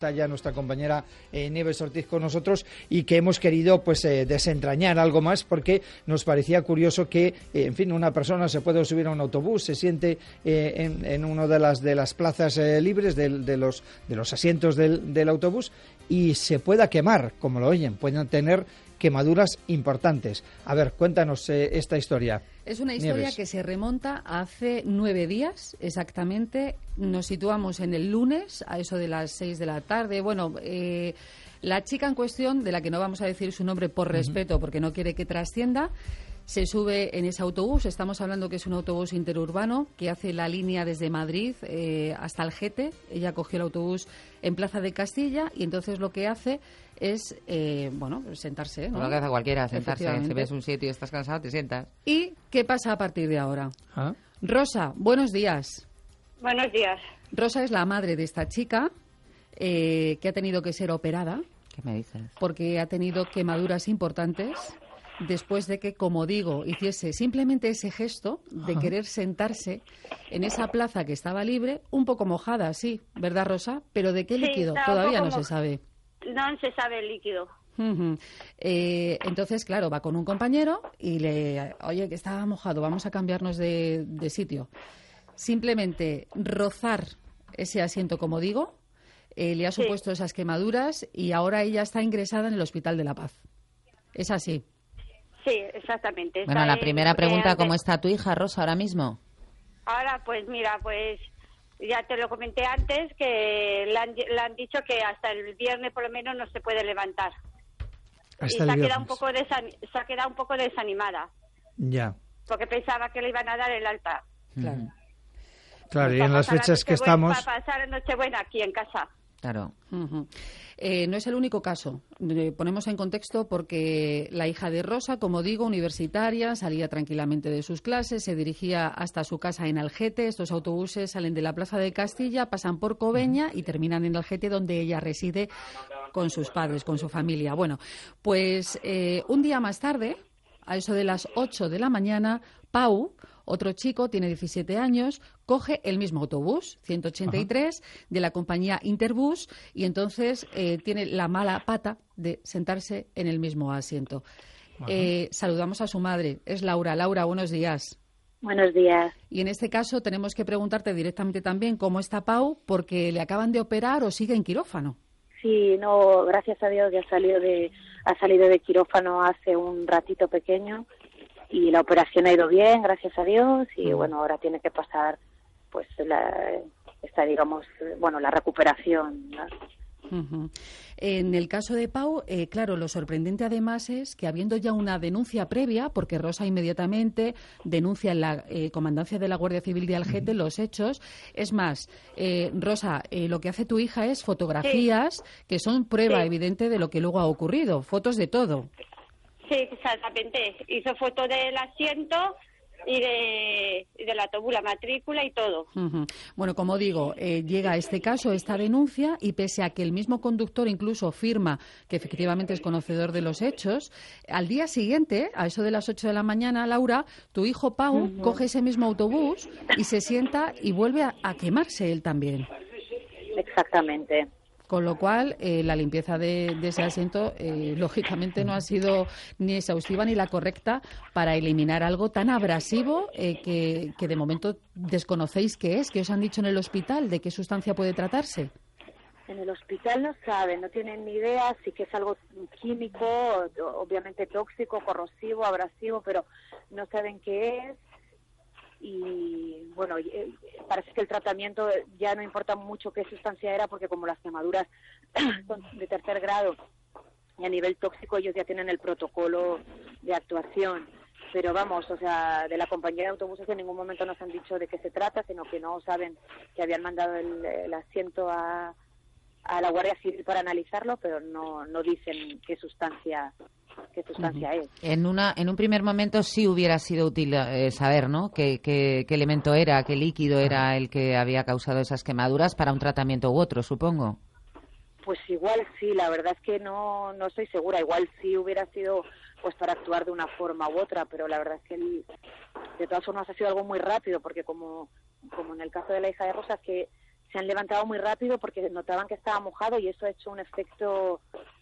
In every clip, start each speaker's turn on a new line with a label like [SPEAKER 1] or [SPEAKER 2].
[SPEAKER 1] Está ya nuestra compañera Nieves Ortiz con nosotros y que hemos querido pues desentrañar algo más porque nos parecía curioso que, en fin, una persona se puede subir a un autobús, se siente en una de las plazas libres de los asientos del autobús y se pueda quemar, como lo oyen, pueden tener quemaduras importantes. A ver, cuéntanos esta historia.
[SPEAKER 2] Es una historia
[SPEAKER 1] Nieves.
[SPEAKER 2] que se remonta a hace 9 días, exactamente. Nos situamos en el lunes, a eso de las 6 de la tarde. Bueno, la chica en cuestión, de la que no vamos a decir su nombre por respeto, porque no quiere que trascienda, se sube en ese autobús. Estamos hablando que es un autobús interurbano que hace la línea desde Madrid hasta Algete. Ella cogió el autobús en Plaza de Castilla y entonces lo que hace es, sentarse, ¿no?
[SPEAKER 3] Lo que hace cualquiera, sentarse. Si ves un sitio y estás cansado, te sientas.
[SPEAKER 2] ¿Y qué pasa a partir de ahora?
[SPEAKER 1] ¿Ah?
[SPEAKER 2] Rosa, buenos días.
[SPEAKER 4] Buenos días.
[SPEAKER 2] Rosa es la madre de esta chica que ha tenido que ser operada
[SPEAKER 3] ¿Qué me dices?
[SPEAKER 2] porque ha tenido quemaduras importantes después de que, como digo, hiciese simplemente ese gesto de querer sentarse en esa plaza que estaba libre, un poco mojada, sí, ¿verdad, Rosa? Pero ¿de qué
[SPEAKER 4] Sí,
[SPEAKER 2] líquido?
[SPEAKER 4] estaba
[SPEAKER 2] Todavía
[SPEAKER 4] un
[SPEAKER 2] no
[SPEAKER 4] poco
[SPEAKER 2] se sabe.
[SPEAKER 4] No se sabe el líquido.
[SPEAKER 2] Ujú. Entonces, claro, va con un compañero y oye, que está mojado, vamos a cambiarnos de sitio. Simplemente rozar ese asiento, como digo, le ha supuesto esas quemaduras y ahora ella está ingresada en el Hospital de La Paz. ¿Es así?
[SPEAKER 4] Sí, exactamente.
[SPEAKER 3] Bueno, la primera pregunta, ¿cómo está tu hija, Rosa, ahora mismo?
[SPEAKER 4] Ahora, pues mira, pues ya te lo comenté antes, que le han dicho que hasta el viernes por lo menos no se puede levantar.
[SPEAKER 1] Hasta
[SPEAKER 4] y
[SPEAKER 1] el
[SPEAKER 4] se ha
[SPEAKER 1] viernes.
[SPEAKER 4] quedado un poco desanimada,
[SPEAKER 1] Ya.
[SPEAKER 4] porque pensaba que le iban a dar el alta.
[SPEAKER 2] Claro.
[SPEAKER 1] Claro, y
[SPEAKER 4] Para
[SPEAKER 1] en las
[SPEAKER 4] pasar la
[SPEAKER 1] fechas que
[SPEAKER 4] Nochebuena-
[SPEAKER 1] estamos...
[SPEAKER 4] Para pasar la Nochebuena aquí en casa.
[SPEAKER 3] Claro.
[SPEAKER 2] Ujú. No es el único caso. Ponemos en contexto porque la hija de Rosa, como digo, universitaria, salía tranquilamente de sus clases, se dirigía hasta su casa en Algete. Estos autobuses salen de la Plaza de Castilla, pasan por Cobeña y terminan en Algete, donde ella reside con sus padres, con su familia. Bueno, pues un día más tarde, a eso de las 8 de la mañana, Pau, otro chico, tiene 17 años, coge el mismo autobús, 183, de la compañía Interbus, y entonces tiene la mala pata de sentarse en el mismo asiento. Saludamos a su madre, es Laura. Laura, buenos días.
[SPEAKER 5] Buenos días.
[SPEAKER 2] Y en este caso tenemos que preguntarte directamente también cómo está Pau, porque le acaban de operar o sigue en quirófano.
[SPEAKER 5] Sí, no, gracias a Dios ya ha salido de quirófano hace un ratito pequeño y la operación ha ido bien, gracias a Dios, y bueno, ahora tiene que pasar pues la recuperación, ¿no?
[SPEAKER 2] Uh-huh. En el caso de Pau, claro, lo sorprendente además es que habiendo ya una denuncia previa, porque Rosa inmediatamente denuncia en la comandancia de la Guardia Civil de Algete los hechos, es más, Rosa, lo que hace tu hija es fotografías que son prueba evidente de lo que luego ha ocurrido, fotos de todo.
[SPEAKER 4] Sí, exactamente. Hizo foto del asiento y del autobús, la matrícula y todo.
[SPEAKER 2] Uh-huh. Bueno, como digo, llega este caso, esta denuncia, y pese a que el mismo conductor incluso firma que efectivamente es conocedor de los hechos, al día siguiente, a eso de las 8 de la mañana, Laura, tu hijo Pau coge ese mismo autobús y se sienta y vuelve a quemarse él también.
[SPEAKER 5] Exactamente.
[SPEAKER 2] Con lo cual, la limpieza de ese asiento, lógicamente, no ha sido ni exhaustiva ni la correcta para eliminar algo tan abrasivo que de momento desconocéis qué es, que os han dicho en el hospital, de qué sustancia puede tratarse.
[SPEAKER 5] En el hospital no saben, no tienen ni idea si que es algo químico, obviamente tóxico, corrosivo, abrasivo, pero no saben qué es. Y bueno, parece que el tratamiento ya no importa mucho qué sustancia era, porque como las quemaduras son de tercer grado y a nivel tóxico, ellos ya tienen el protocolo de actuación. Pero vamos, o sea, de la compañía de autobuses en ningún momento nos han dicho de qué se trata, sino que no saben que habían mandado el asiento a la Guardia Civil para analizarlo, pero no dicen qué sustancia es.
[SPEAKER 3] En un primer momento sí hubiera sido útil saber, ¿no?, qué elemento era, qué líquido era el que había causado esas quemaduras para un tratamiento u otro, supongo.
[SPEAKER 5] Pues igual sí, la verdad es que no estoy segura. Igual sí hubiera sido pues para actuar de una forma u otra, pero la verdad es que de todas formas ha sido algo muy rápido, porque como en el caso de la hija de Rosa, que se han levantado muy rápido porque notaban que estaba mojado y eso ha hecho un efecto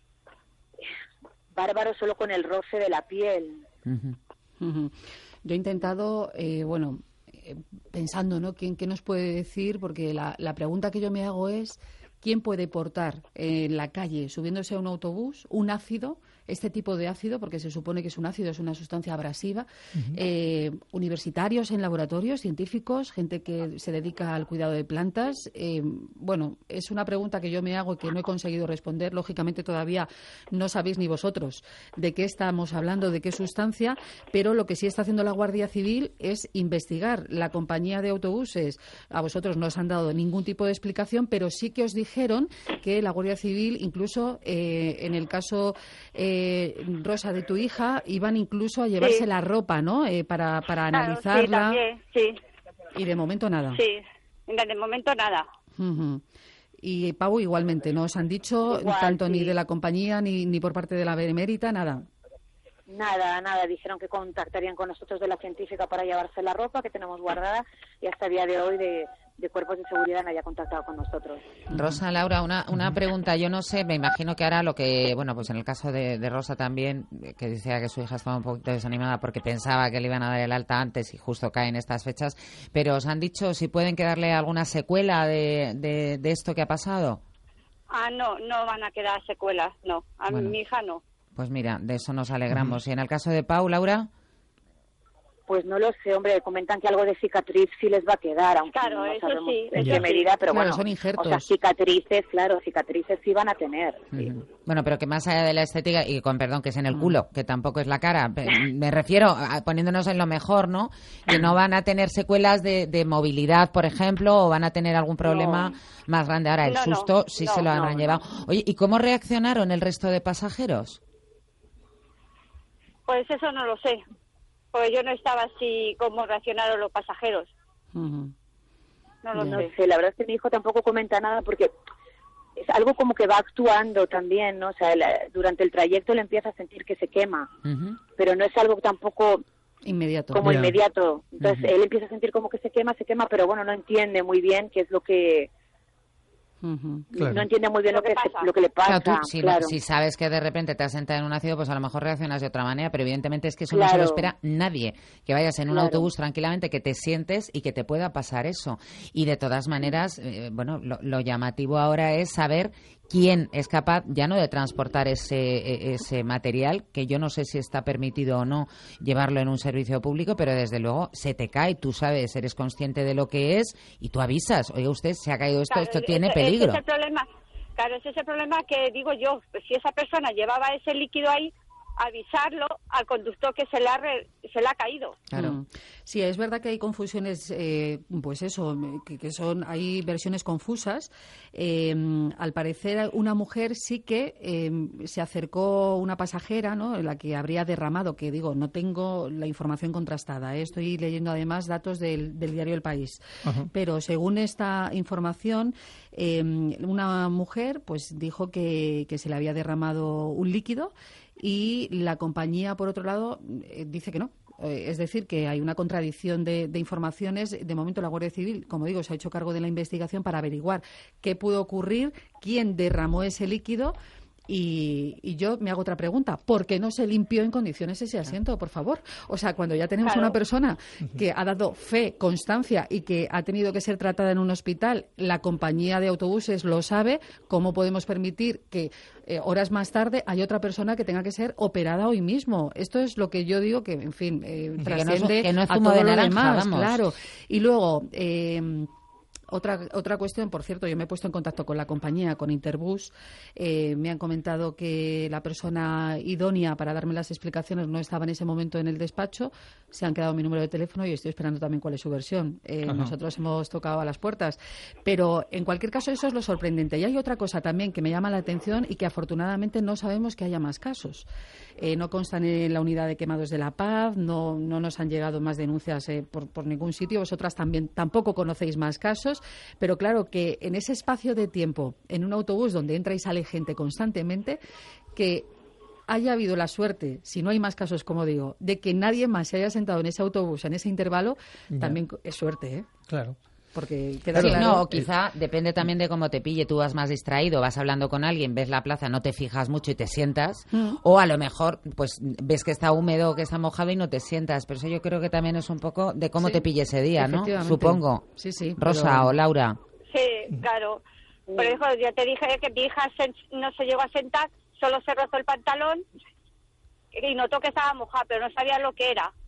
[SPEAKER 5] bárbaro solo con el roce de la piel.
[SPEAKER 2] Yo he intentado, pensando, ¿no? ¿Qué nos puede decir? Porque la pregunta que yo me hago es, ¿quién puede portar en la calle, subiéndose a un autobús, un ácido, este tipo de ácido, porque se supone que es un ácido, es una sustancia abrasiva, universitarios en laboratorios, científicos, gente que se dedica al cuidado de plantas? Es una pregunta que yo me hago y que no he conseguido responder. Lógicamente todavía no sabéis ni vosotros de qué estamos hablando, de qué sustancia, pero lo que sí está haciendo la Guardia Civil es investigar. La compañía de autobuses, a vosotros no os han dado ningún tipo de explicación, pero sí que os dijeron que la Guardia Civil, incluso en el caso Rosa, de tu hija, iban incluso a llevarse la ropa, ¿no? Para analizarla.
[SPEAKER 4] Sí, también, sí.
[SPEAKER 2] Y de momento nada.
[SPEAKER 4] Sí, de momento nada.
[SPEAKER 2] Y Pau, igualmente, ¿no os han dicho tanto ni de la compañía ni por parte de la Benemérita, nada?
[SPEAKER 5] Nada. Dijeron que contactarían con nosotros de la científica para llevarse la ropa que tenemos guardada y hasta el día de hoy de cuerpos de seguridad nadie ha contactado con nosotros.
[SPEAKER 3] Rosa, Laura, una pregunta. Yo no sé, me imagino que ahora pues en el caso de Rosa también, que decía que su hija estaba un poquito desanimada porque pensaba que le iban a dar el alta antes y justo cae en estas fechas, pero ¿os han dicho si pueden quedarle alguna secuela de esto que ha pasado?
[SPEAKER 4] No van a quedar secuelas, no. Mi hija no.
[SPEAKER 3] Pues mira, de eso nos alegramos. ¿Y en el caso de Pau, Laura?
[SPEAKER 5] Pues no lo sé, hombre, comentan que algo de cicatriz sí les va a quedar, aunque
[SPEAKER 4] claro,
[SPEAKER 5] no
[SPEAKER 4] eso
[SPEAKER 5] sabemos
[SPEAKER 4] sí,
[SPEAKER 5] en qué medida, pero
[SPEAKER 2] claro,
[SPEAKER 5] bueno,
[SPEAKER 2] son injertos.
[SPEAKER 5] O sea, cicatrices sí van a tener. Sí.
[SPEAKER 3] Bueno, pero que más allá de la estética, y con perdón, que es en el culo, que tampoco es la cara, me refiero, poniéndonos en lo mejor, ¿no? Que no van a tener secuelas de movilidad, por ejemplo, o van a tener algún problema más grande. Ahora, el susto sí se lo han llevado. Oye, ¿y cómo reaccionaron el resto de pasajeros?
[SPEAKER 4] Pues eso no lo sé. Porque yo no estaba así como reaccionaron los pasajeros. No sé.
[SPEAKER 5] La verdad es que mi hijo tampoco comenta nada porque es algo como que va actuando también, ¿no? O sea, durante el trayecto le empieza a sentir que se quema, pero no es algo tampoco
[SPEAKER 2] inmediato.
[SPEAKER 5] Inmediato. Entonces él empieza a sentir como que se quema, pero bueno, no entiende muy bien qué es lo que...
[SPEAKER 1] Claro.
[SPEAKER 5] No entiende muy bien lo que le pasa.
[SPEAKER 3] O sea, tú, si sabes que de repente te has sentado en un ácido, pues a lo mejor reaccionas de otra manera, pero evidentemente es que eso no se lo espera nadie. Que vayas en un autobús tranquilamente, que te sientes y que te pueda pasar eso. Y de todas maneras, lo llamativo ahora es saber quién es capaz ya no de transportar ese material, que yo no sé si está permitido o no llevarlo en un servicio público, pero desde luego se te cae, tú sabes, eres consciente de lo que es y tú avisas, oye, usted se ha caído esto tiene peligro.
[SPEAKER 4] Ese es el problema. Claro, ese es el problema que digo yo, pues si esa persona llevaba ese líquido ahí, avisarlo al conductor que se le ha caído.
[SPEAKER 2] Claro. Sí, es verdad que hay confusiones, pues eso, hay versiones confusas. Al parecer, una mujer sí que se acercó una pasajera, ¿no?, la que habría derramado, que digo, no tengo la información contrastada, estoy leyendo además datos del diario El País. Pero según esta información, una mujer pues dijo que se le había derramado un líquido y la compañía, por otro lado, dice que no. Es decir, que hay una contradicción de informaciones. De momento, la Guardia Civil, como digo, se ha hecho cargo de la investigación para averiguar qué pudo ocurrir, quién derramó ese líquido. Y yo me hago otra pregunta. ¿Por qué no se limpió en condiciones ese asiento, por favor? O sea, cuando ya tenemos una persona que ha dado fe, constancia y que ha tenido que ser tratada en un hospital, la compañía de autobuses lo sabe, ¿cómo podemos permitir que horas más tarde hay otra persona que tenga que ser operada hoy mismo? Esto es lo que yo digo que, en fin, trasciende
[SPEAKER 3] que no es
[SPEAKER 2] a
[SPEAKER 3] zumo
[SPEAKER 2] todo
[SPEAKER 3] de
[SPEAKER 2] lo
[SPEAKER 3] naranja,
[SPEAKER 2] demás,
[SPEAKER 3] vamos.
[SPEAKER 2] claro. Y luego... Otra cuestión, por cierto, yo me he puesto en contacto con la compañía, con Interbus. Me han comentado que la persona idónea para darme las explicaciones no estaba en ese momento en el despacho. Se han quedado mi número de teléfono y estoy esperando también cuál es su versión. Nosotros hemos tocado a las puertas. Pero, en cualquier caso, eso es lo sorprendente. Y hay otra cosa también que me llama la atención y que afortunadamente no sabemos que haya más casos. No constan en la unidad de quemados de La Paz, no nos han llegado más denuncias por ningún sitio. Vosotras tampoco conocéis más casos. Pero claro que en ese espacio de tiempo, en un autobús donde entra y sale gente constantemente, que haya habido la suerte, si no hay más casos, como digo, de que nadie más se haya sentado en ese autobús en ese intervalo, también es suerte, ¿eh?
[SPEAKER 1] Claro.
[SPEAKER 2] porque queda
[SPEAKER 3] Sí,
[SPEAKER 2] claro.
[SPEAKER 3] no, o quizá depende también de cómo te pille. Tú vas más distraído, vas hablando con alguien, ves la plaza, no te fijas mucho y te sientas. O a lo mejor, pues ves que está húmedo, que está mojado y no te sientas. Pero eso yo creo que también es un poco de cómo te pille ese día, ¿no? Supongo.
[SPEAKER 2] Sí, sí.
[SPEAKER 3] Rosa o Laura.
[SPEAKER 4] Sí, claro. Por eso ya te dije que mi hija no se llegó a sentar, solo se rozó el pantalón y notó que estaba mojada, pero no sabía lo que era.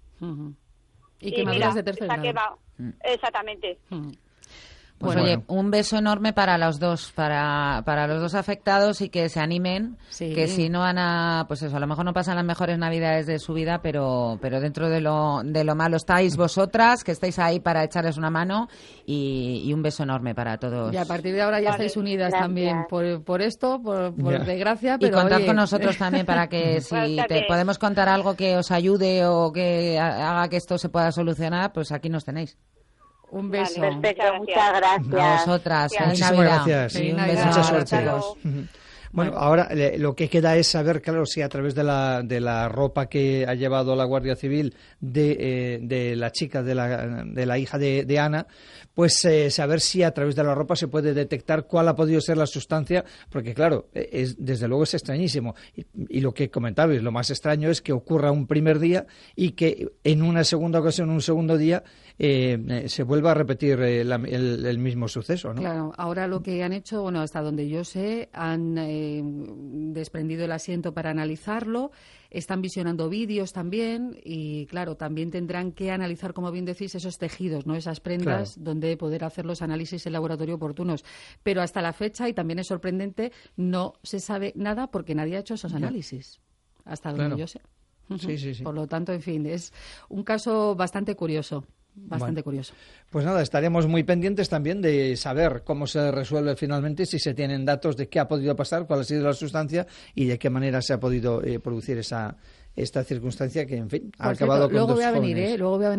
[SPEAKER 2] Y quemaduras de tercer grado.
[SPEAKER 4] Quemado. Exactamente.
[SPEAKER 3] Pues
[SPEAKER 2] Bueno.
[SPEAKER 3] oye, un beso enorme para los dos, para los dos afectados y que se animen, que si no van a, pues eso, a lo mejor no pasan las mejores navidades de su vida, pero dentro de lo malo estáis vosotras, que estáis ahí para echarles una mano y un beso enorme para todos.
[SPEAKER 2] Y a partir de ahora ya estáis unidas también por esto, por desgracia.
[SPEAKER 3] Y
[SPEAKER 2] Pero
[SPEAKER 3] contad
[SPEAKER 2] oye,
[SPEAKER 3] con nosotros también para que si te podemos contar algo que os ayude o que haga que esto se pueda solucionar, pues aquí nos tenéis.
[SPEAKER 2] Un beso.
[SPEAKER 5] Vale, perfecto, muchas gracias.
[SPEAKER 3] A vosotras. Feliz
[SPEAKER 1] Muchísimas
[SPEAKER 3] Navidad.
[SPEAKER 1] gracias.
[SPEAKER 3] Y un
[SPEAKER 2] Feliz
[SPEAKER 3] beso.
[SPEAKER 2] Navidad.
[SPEAKER 1] Mucha
[SPEAKER 2] Hasta
[SPEAKER 1] suerte.
[SPEAKER 2] luego.
[SPEAKER 1] Bueno, ahora lo que queda es saber, claro, si a través de la ropa que ha llevado la Guardia Civil de la chica, de la hija de Ana, pues saber si a través de la ropa se puede detectar cuál ha podido ser la sustancia, porque claro, desde luego es extrañísimo. Y lo que comentabais, lo más extraño es que ocurra un primer día y que en una segunda ocasión, un segundo día, se vuelva a repetir el mismo suceso, ¿no?
[SPEAKER 2] Claro, ahora lo que han hecho, bueno, hasta donde yo sé, han desprendido el asiento para analizarlo, están visionando vídeos también y, claro, también tendrán que analizar, como bien decís, esos tejidos, ¿no? Esas prendas,
[SPEAKER 1] Claro,
[SPEAKER 2] donde poder hacer los análisis en laboratorio oportunos. Pero hasta la fecha, y también es sorprendente, no se sabe nada porque nadie ha hecho esos análisis, hasta donde yo sé.
[SPEAKER 1] Sí.
[SPEAKER 2] Por lo tanto, en fin, es un caso bastante curioso. Bastante curioso.
[SPEAKER 1] Pues nada, estaremos muy pendientes también de saber cómo se resuelve finalmente, si se tienen datos de qué ha podido pasar, cuál ha sido la sustancia y de qué manera se ha podido producir esta circunstancia que, en fin, ha acabado con
[SPEAKER 2] luego
[SPEAKER 1] dos
[SPEAKER 2] voy a venir,
[SPEAKER 1] jóvenes.
[SPEAKER 2] luego voy a venir